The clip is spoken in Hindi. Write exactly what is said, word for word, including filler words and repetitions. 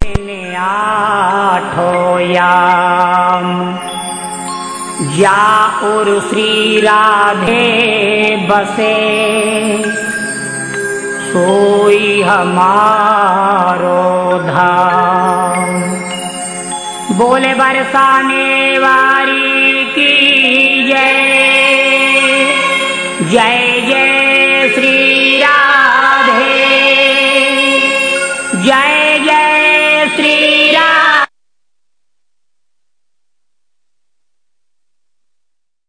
आठो याम, जाउर श्री राधे बसे, सोई हमारो धाम। बोले बरसाने वाली की जय, जय